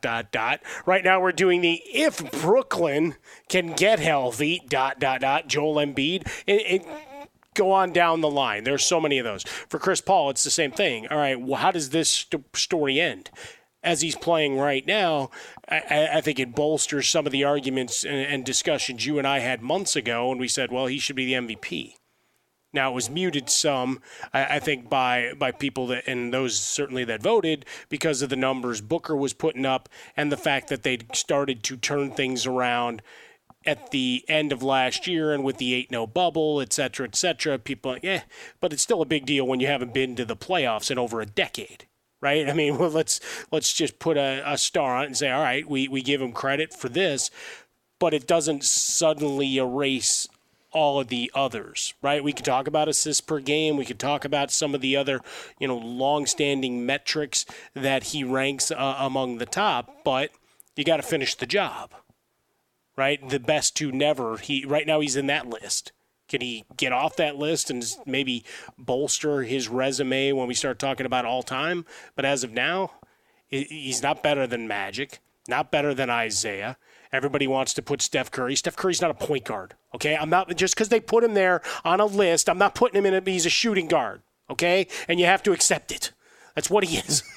Right now we're doing the if Brooklyn can get healthy, ... Joel Embiid. Go on down the line. There's so many of those. For Chris Paul, it's the same thing. All right, well, how does this story end? As he's playing right now, I think it bolsters some of the arguments and discussions you and I had months ago, and we said, well, he should be the MVP. Now, it was muted some, I think, by people and those certainly that voted, because of the numbers Booker was putting up and the fact that they'd started to turn things around at the end of last year, and with the 8-0 bubble, et cetera, people are like, but it's still a big deal when you haven't been to the playoffs in over a decade. Right? I mean, well, let's just put a star on it and say, all right, we give him credit for this, but it doesn't suddenly erase all of the others, right? We could talk about assists per game. We could talk about some of the other, long-standing metrics that he ranks among the top, but you got to finish the job, right? The best to never. Right now he's in that list. Can he get off that list and maybe bolster his resume when we start talking about all time? But as of now, he's not better than Magic, not better than Isaiah. Everybody wants to put Steph Curry. Steph Curry's not a point guard, okay? I'm not just because they put him there on a list. I'm not putting him in. He's a shooting guard, okay? And you have to accept it. That's what he is.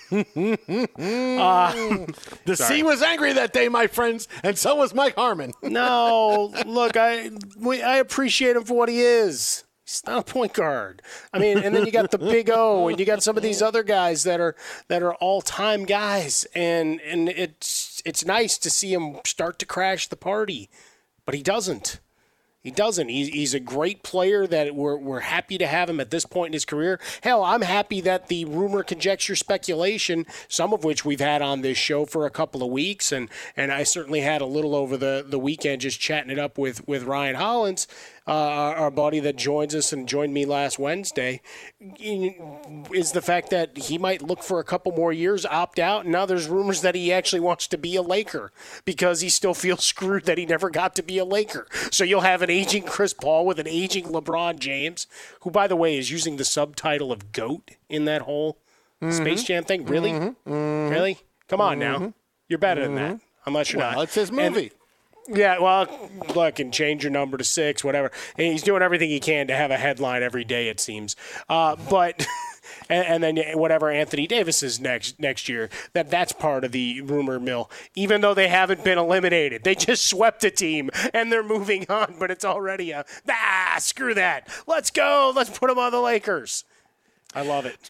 The sea was angry that day, my friends, and so was Mike Harmon. No, look, I appreciate him for what he is. He's not a point guard. I mean, and then you got the Big O, and you got some of these other guys that are all-time guys, and it's nice to see him start to crash the party, but he doesn't. He doesn't. He's a great player that we're happy to have him at this point in his career. Hell, I'm happy that the rumor, conjecture, speculation, some of which we've had on this show for a couple of weeks, and I certainly had a little over the weekend just chatting it up with Ryan Hollins, our buddy that joins us and joined me last Wednesday, is the fact that he might look for a couple more years, opt out, and now there's rumors that he actually wants to be a Laker because he still feels screwed that he never got to be a Laker. So you'll have an aging Chris Paul with an aging LeBron James, who, by the way, is using the subtitle of GOAT in that whole Space Jam thing. Really? Really? Come on now. You're better than that, unless you're not. Well, it's his movie. Yeah, well, look, and change your number to 6, whatever. And he's doing everything he can to have a headline every day, it seems. But and then whatever Anthony Davis is next year, that's part of the rumor mill, even though they haven't been eliminated. They just swept a team, and they're moving on, but it's already screw that. Let's go. Let's put them on the Lakers. I love it.